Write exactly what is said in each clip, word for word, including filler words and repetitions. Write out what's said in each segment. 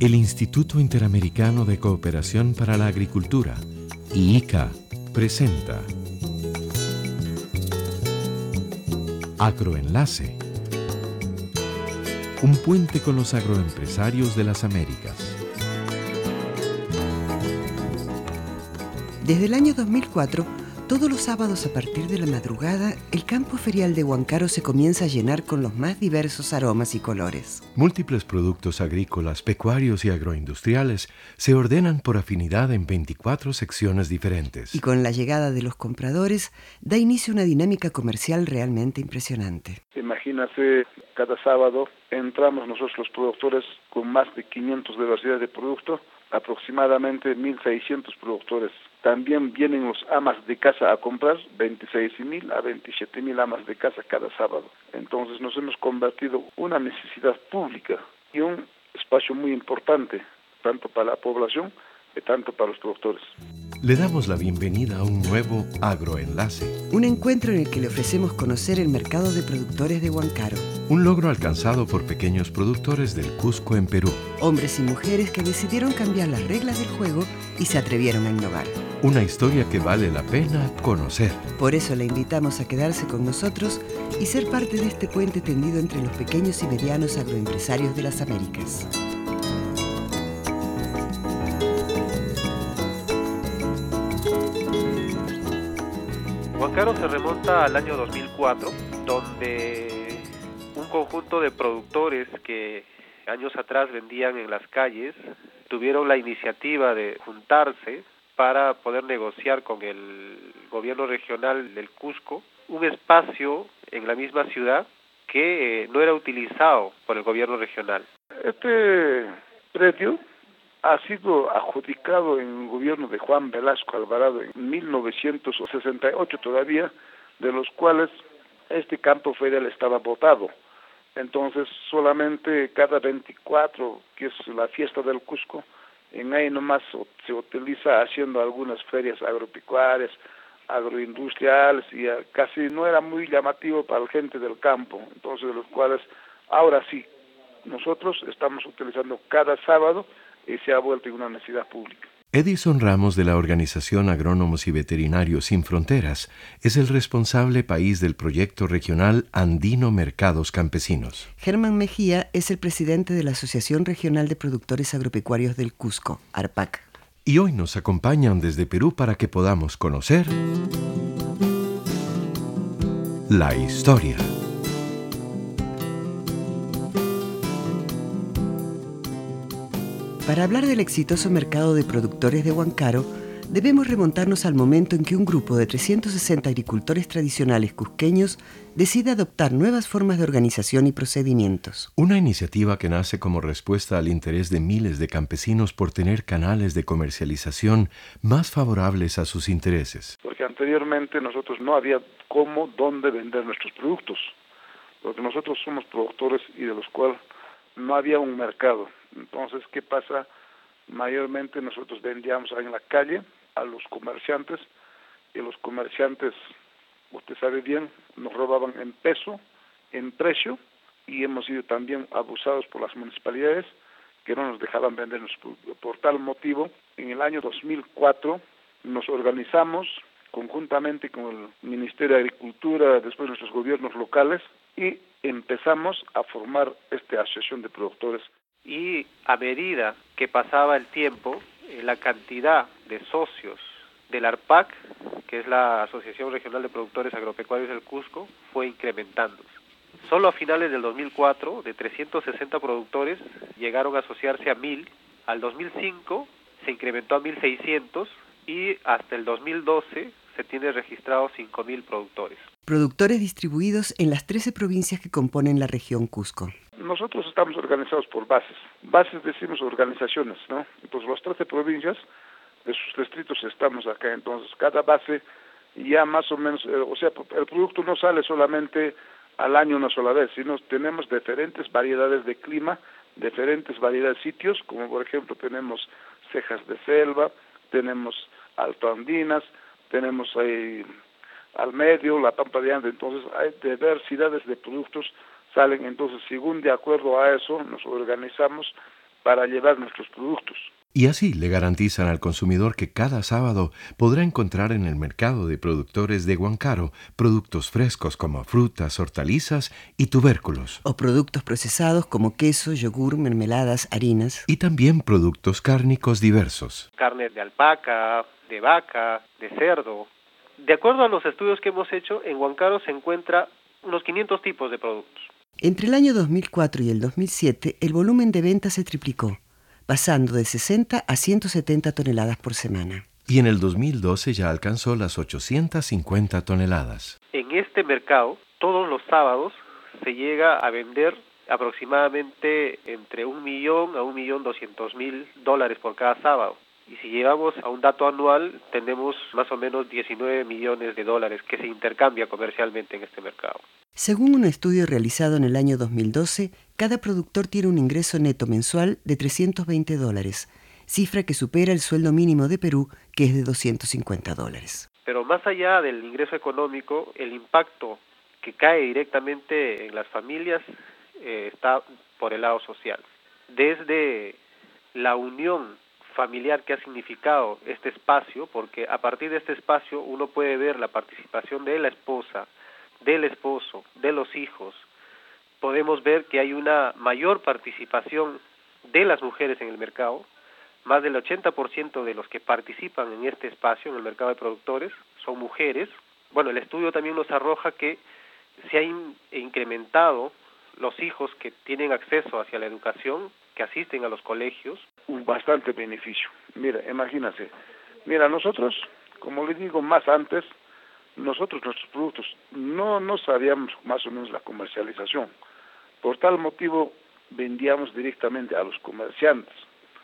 El Instituto Interamericano de Cooperación para la Agricultura, I I C A, presenta Agroenlace, un puente con los agroempresarios de las Américas. Desde el año dos mil cuatro, todos los sábados a partir de la madrugada, el campo ferial de Huancaro se comienza a llenar con los más diversos aromas y colores. Múltiples productos agrícolas, pecuarios y agroindustriales se ordenan por afinidad en veinticuatro secciones diferentes. Y con la llegada de los compradores, da inicio una dinámica comercial realmente impresionante. Imagínate, cada sábado entramos nosotros los productores con más de quinientas diversidades de productos, aproximadamente mil seiscientos productores. También vienen los amas de casa a comprar, veintiséis mil a veintisiete mil amas de casa cada sábado. Entonces nos hemos convertido en una necesidad pública y un espacio muy importante, tanto para la población y tanto para los productores. Le damos la bienvenida a un nuevo Agroenlace. Un encuentro en el que le ofrecemos conocer el mercado de productores de Huancaro. Un logro alcanzado por pequeños productores del Cusco en Perú. Hombres y mujeres que decidieron cambiar las reglas del juego y se atrevieron a innovar. Una historia que vale la pena conocer. Por eso le invitamos a quedarse con nosotros y ser parte de este puente tendido entre los pequeños y medianos agroempresarios de las Américas. Huancaro se remonta al año dos mil cuatro, donde un conjunto de productores que años atrás vendían en las calles tuvieron la iniciativa de juntarse para poder negociar con el gobierno regional del Cusco un espacio en la misma ciudad que eh, no era utilizado por el gobierno regional. Este predio ha sido adjudicado en el gobierno de Juan Velasco Alvarado en mil novecientos sesenta y ocho todavía, de los cuales este campo ferial estaba botado. Entonces solamente cada veinticuatro, que es la fiesta del Cusco, en ahí nomás se utiliza haciendo algunas ferias agropecuarias, agroindustriales, y casi no era muy llamativo para la gente del campo. Entonces, de los cuales ahora sí, nosotros estamos utilizando cada sábado y se ha vuelto una necesidad pública. Edison Ramos, de la Organización Agrónomos y Veterinarios Sin Fronteras, es el responsable país del proyecto regional Andino Mercados Campesinos. Germán Mejía es el presidente de la Asociación Regional de Productores Agropecuarios del Cusco, ARPAC. Y hoy nos acompañan desde Perú para que podamos conocer la historia. Para hablar del exitoso mercado de productores de Huancaro, debemos remontarnos al momento en que un grupo de trescientos sesenta agricultores tradicionales cusqueños decide adoptar nuevas formas de organización y procedimientos. Una iniciativa que nace como respuesta al interés de miles de campesinos por tener canales de comercialización más favorables a sus intereses. Porque anteriormente nosotros no había cómo, dónde vender nuestros productos, porque nosotros somos productores y de los cuales no había un mercado. Entonces, ¿qué pasa? Mayormente nosotros vendíamos en la calle a los comerciantes, y los comerciantes, usted sabe bien, nos robaban en peso, en precio, y hemos sido también abusados por las municipalidades que no nos dejaban vendernos. Por tal motivo, en el año dos mil cuatro nos organizamos conjuntamente con el Ministerio de Agricultura, después nuestros gobiernos locales, y empezamos a formar esta asociación de productores. Y a medida que pasaba el tiempo, eh, la cantidad de socios del ARPAC, que es la Asociación Regional de Productores Agropecuarios del Cusco, fue incrementándose. Solo a finales del dos mil cuatro, de trescientos sesenta productores, llegaron a asociarse a mil. Al dos mil cinco se incrementó a mil seiscientos y hasta el dos mil doce se tiene registrados cinco mil productores. Productores distribuidos en las trece provincias que componen la región Cusco. Nosotros estamos organizados por bases. Bases decimos organizaciones, ¿no? Entonces, las trece provincias de sus distritos estamos acá. Entonces, cada base ya más o menos, eh, o sea, el producto no sale solamente al año una sola vez, sino tenemos diferentes variedades de clima, diferentes variedades de sitios, como por ejemplo tenemos cejas de selva, tenemos altoandinas, tenemos ahí al medio, la pampa de Ande. Entonces, hay diversidades de productos salen. Entonces, según de acuerdo a eso, nos organizamos para llevar nuestros productos. Y así le garantizan al consumidor que cada sábado podrá encontrar en el mercado de productores de Huancaro productos frescos como frutas, hortalizas y tubérculos. O productos procesados como queso, yogur, mermeladas, harinas. Y también productos cárnicos diversos. Carne de alpaca, de vaca, de cerdo. De acuerdo a los estudios que hemos hecho, en Huancaro se encuentra unos quinientos tipos de productos. Entre el año dos mil cuatro y el dos mil siete, el volumen de ventas se triplicó, pasando de sesenta a ciento setenta toneladas por semana. Y en el dos mil doce ya alcanzó las ochocientas cincuenta toneladas. En este mercado, todos los sábados se llega a vender aproximadamente entre un millón a un millón doscientos mil dólares por cada sábado. Y si llevamos a un dato anual, tenemos más o menos diecinueve millones de dólares que se intercambia comercialmente en este mercado. Según un estudio realizado en el año dos mil doce, cada productor tiene un ingreso neto mensual de trescientos veinte dólares, cifra que supera el sueldo mínimo de Perú, que es de doscientos cincuenta dólares. Pero más allá del ingreso económico, el impacto que cae directamente en las familias eh, está por el lado social. Desde la unión familiar que ha significado este espacio, porque a partir de este espacio uno puede ver la participación de la esposa, del esposo, de los hijos. Podemos ver que hay una mayor participación de las mujeres en el mercado. Más del ochenta por ciento de los que participan en este espacio, en el mercado de productores, son mujeres. Bueno, el estudio también nos arroja que se ha in- incrementado los hijos que tienen acceso hacia la educación, que asisten a los colegios. Un bastante beneficio. Mira, imagínate. Mira, nosotros, como les digo más antes, nosotros nuestros productos no, no sabíamos más o menos la comercialización. Por tal motivo vendíamos directamente a los comerciantes,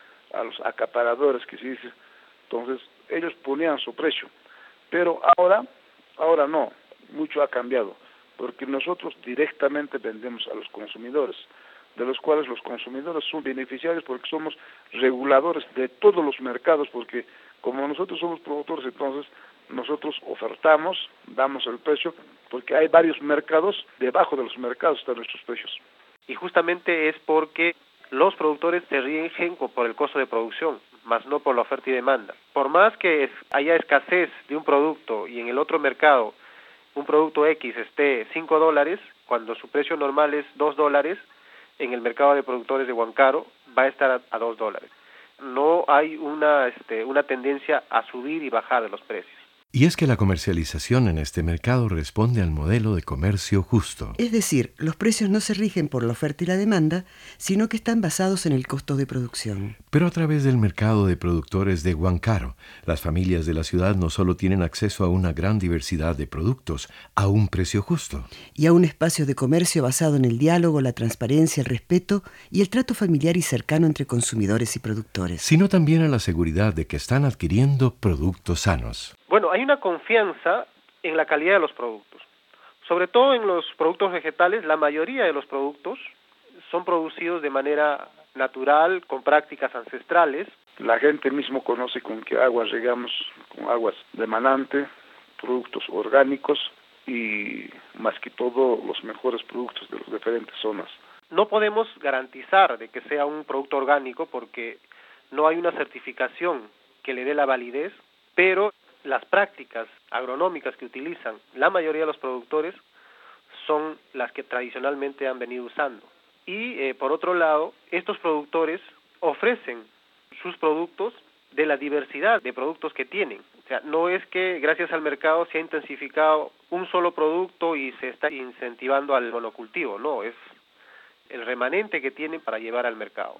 a los acaparadores que se dice. Entonces ellos ponían su precio. Pero ahora, ahora no, mucho ha cambiado, porque nosotros directamente vendemos a los consumidores, de los cuales los consumidores son beneficiarios porque somos reguladores de todos los mercados, porque como nosotros somos productores, entonces nosotros ofertamos, damos el precio, porque hay varios mercados, debajo de los mercados están nuestros precios. Y justamente es porque los productores se rigen por el costo de producción, más no por la oferta y demanda. Por más que haya escasez de un producto y en el otro mercado un producto X esté cinco dólares, cuando su precio normal es dos dólares, en el mercado de productores de Huancaro va a estar a, a dos dólares. No hay una, este, una tendencia a subir y bajar de los precios. Y es que la comercialización en este mercado responde al modelo de comercio justo. Es decir, los precios no se rigen por la oferta y la demanda, sino que están basados en el costo de producción. Pero a través del mercado de productores de Huancaro, las familias de la ciudad no solo tienen acceso a una gran diversidad de productos, a un precio justo. Y a un espacio de comercio basado en el diálogo, la transparencia, el respeto y el trato familiar y cercano entre consumidores y productores. Sino también a la seguridad de que están adquiriendo productos sanos. Bueno, hay una confianza en la calidad de los productos. Sobre todo en los productos vegetales, la mayoría de los productos son producidos de manera natural, con prácticas ancestrales. La gente mismo conoce con qué aguas regamos, con aguas de manante, productos orgánicos y más que todo los mejores productos de las diferentes zonas. No podemos garantizar de que sea un producto orgánico porque no hay una certificación que le dé la validez, pero las prácticas agronómicas que utilizan la mayoría de los productores son las que tradicionalmente han venido usando. Y eh, por otro lado, estos productores ofrecen sus productos de la diversidad de productos que tienen. O sea, no es que gracias al mercado se ha intensificado un solo producto y se está incentivando al monocultivo, no, es el remanente que tienen para llevar al mercado.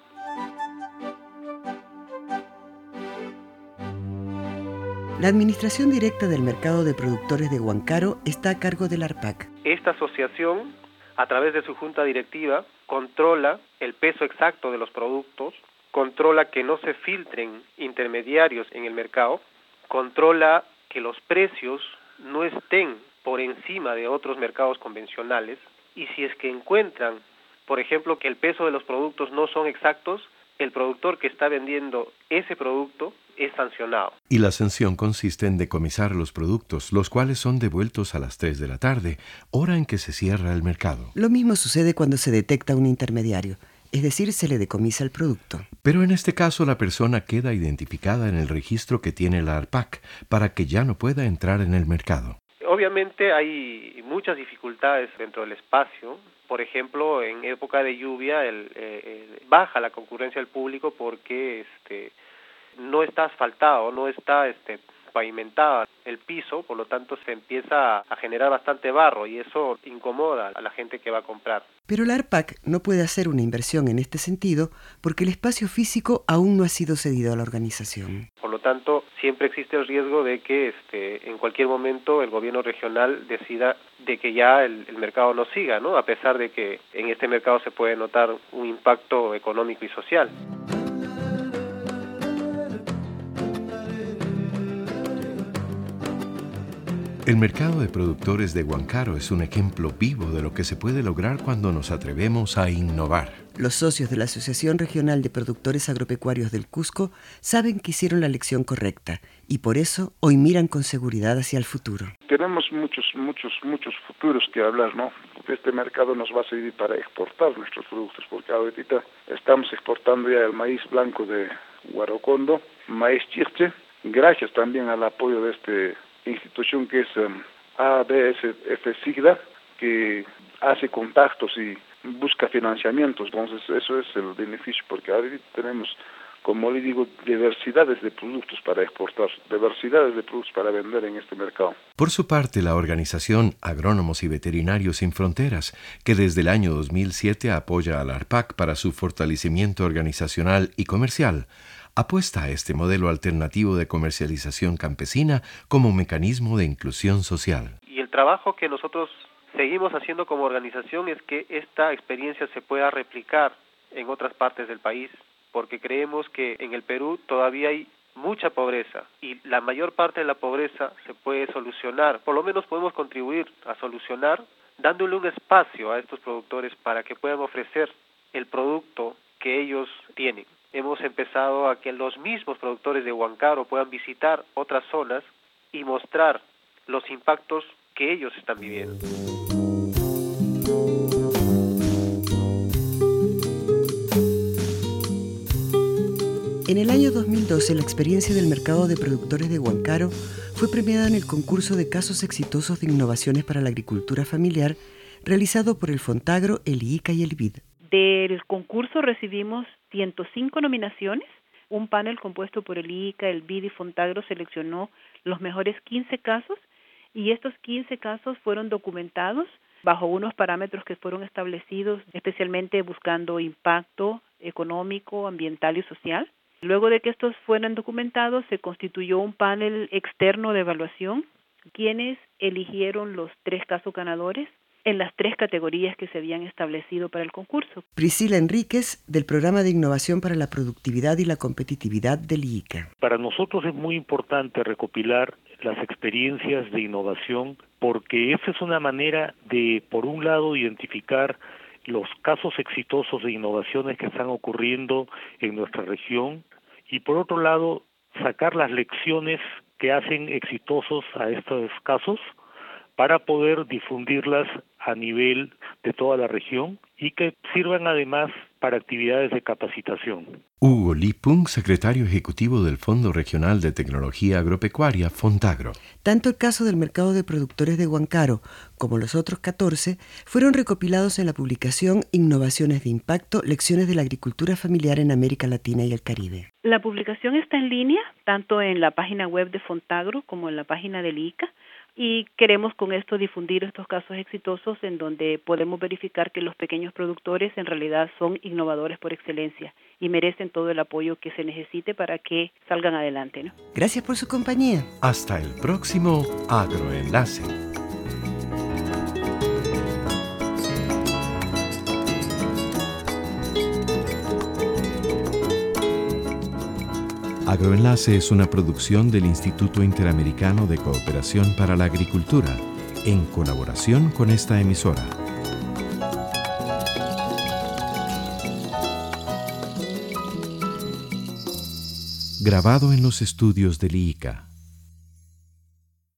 La administración directa del mercado de productores de Huancaro está a cargo del ARPAC. Esta asociación, a través de su junta directiva, controla el peso exacto de los productos, controla que no se filtren intermediarios en el mercado, controla que los precios no estén por encima de otros mercados convencionales y si es que encuentran, por ejemplo, que el peso de los productos no son exactos, el productor que está vendiendo ese producto es sancionado. Y la sanción consiste en decomisar los productos, los cuales son devueltos a las tres de la tarde, hora en que se cierra el mercado. Lo mismo sucede cuando se detecta un intermediario. es decir, se le decomisa el producto. Pero en este caso la persona queda identificada en el registro que tiene la ARPAC para que ya no pueda entrar en el mercado. Obviamente hay muchas dificultades dentro del espacio. Por ejemplo, en época de lluvia el, eh, baja la concurrencia del público porque este, no está asfaltado, no está este, pavimentado el piso, por lo tanto se empieza a generar bastante barro y eso incomoda a la gente que va a comprar. Pero la ARPAC no puede hacer una inversión en este sentido porque el espacio físico aún no ha sido cedido a la organización. Por lo tanto, siempre existe el riesgo de que este, en cualquier momento el gobierno regional decida de que ya el, el mercado no siga, ¿no? A pesar de que en este mercado se puede notar un impacto económico y social. El mercado de productores de Huancaró es un ejemplo vivo de lo que se puede lograr cuando nos atrevemos a innovar. Los socios de la Asociación Regional de Productores Agropecuarios del Cusco saben que hicieron la lección correcta y por eso hoy miran con seguridad hacia el futuro. Tenemos muchos, muchos, muchos futuros que hablar, ¿no? Este mercado nos va a servir para exportar nuestros productos, porque ahorita estamos exportando ya el maíz blanco de Guarocondo, maíz chirche, gracias también al apoyo de este institución que es um, A B S F SIGDA, que hace contactos y busca financiamientos. Entonces eso es el beneficio, porque ahora tenemos, como le digo, diversidades de productos para exportar, diversidades de productos para vender en este mercado. Por su parte, la organización Agrónomos y Veterinarios Sin Fronteras, que desde el año dos mil siete apoya a la ARPAC para su fortalecimiento organizacional y comercial, apuesta a este modelo alternativo de comercialización campesina como mecanismo de inclusión social. Y el trabajo que nosotros seguimos haciendo como organización es que esta experiencia se pueda replicar en otras partes del país, porque creemos que en el Perú todavía hay mucha pobreza y la mayor parte de la pobreza se puede solucionar, por lo menos podemos contribuir a solucionar dándole un espacio a estos productores para que puedan ofrecer el producto que ellos tienen. Hemos empezado a que los mismos productores de Huancaró puedan visitar otras zonas y mostrar los impactos que ellos están viviendo. En el año dos mil doce, la experiencia del mercado de productores de Huancaró fue premiada en el concurso de casos exitosos de innovaciones para la agricultura familiar realizado por el Fontagro, el I I C A y el B I D. Del concurso recibimos ciento cinco nominaciones. Un panel compuesto por el I I C A, el B I D y Fontagro seleccionó los mejores quince casos y estos quince casos fueron documentados bajo unos parámetros que fueron establecidos especialmente buscando impacto económico, ambiental y social. Luego de que estos fueran documentados, se constituyó un panel externo de evaluación, quienes eligieron los tres casos ganadores en las tres categorías que se habían establecido para el concurso. Priscila Enríquez, del Programa de Innovación para la Productividad y la Competitividad del I I C A. Para nosotros es muy importante recopilar las experiencias de innovación porque esa es una manera de, por un lado, identificar los casos exitosos de innovaciones que están ocurriendo en nuestra región y, por otro lado, sacar las lecciones que hacen exitosos a estos casos para poder difundirlas a nivel de toda la región y que sirvan además para actividades de capacitación. Hugo Lipung, secretario ejecutivo del Fondo Regional de Tecnología Agropecuaria, Fontagro. Tanto el caso del mercado de productores de Huancaró como los otros catorce fueron recopilados en la publicación Innovaciones de Impacto, Lecciones de la Agricultura Familiar en América Latina y el Caribe. La publicación está en línea, tanto en la página web de Fontagro como en la página del I I C A. Y queremos con esto difundir estos casos exitosos en donde podemos verificar que los pequeños productores en realidad son innovadores por excelencia y merecen todo el apoyo que se necesite para que salgan adelante, ¿no? Gracias por su compañía. Hasta el próximo Agroenlace. Agroenlace es una producción del Instituto Interamericano de Cooperación para la Agricultura, en colaboración con esta emisora. Grabado en los estudios del I I C A.